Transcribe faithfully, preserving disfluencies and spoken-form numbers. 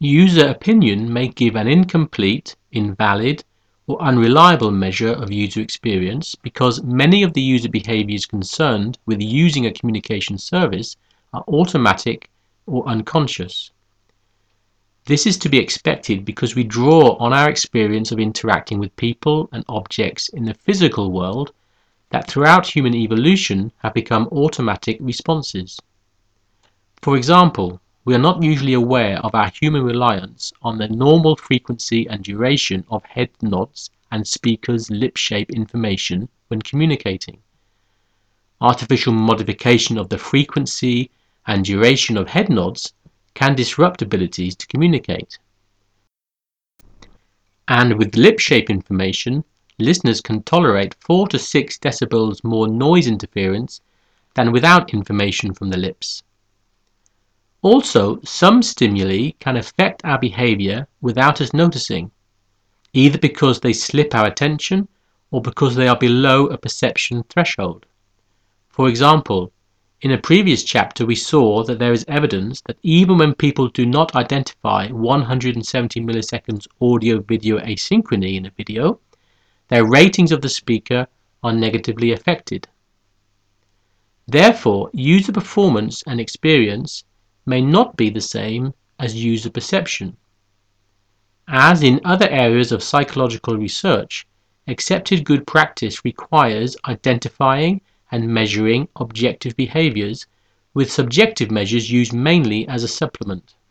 User opinion may give an incomplete, invalid, or unreliable measure of user experience because many of the user behaviors concerned with using a communication service are automatic or unconscious. This is to be expected because we draw on our experience of interacting with people and objects in the physical world that throughout human evolution have become automatic responses. For example, we are not usually aware of our human reliance on the normal frequency and duration of head nods and speakers' lip shape information when communicating. Artificial modification of the frequency and duration of head nods can disrupt abilities to communicate. And with lip shape information, listeners can tolerate four to six decibels more noise interference than without information from the lips. Also, some stimuli can affect our behavior without us noticing, either because they slip our attention or because they are below a perception threshold. For example, in a previous chapter we saw that there is evidence that even when people do not identify one hundred seventy milliseconds audio-video asynchrony in a video, their ratings of the speaker are negatively affected. Therefore, user performance and experience may not be the same as user perception. As in other areas of psychological research, accepted good practice requires identifying and measuring objective behaviors, with subjective measures used mainly as a supplement.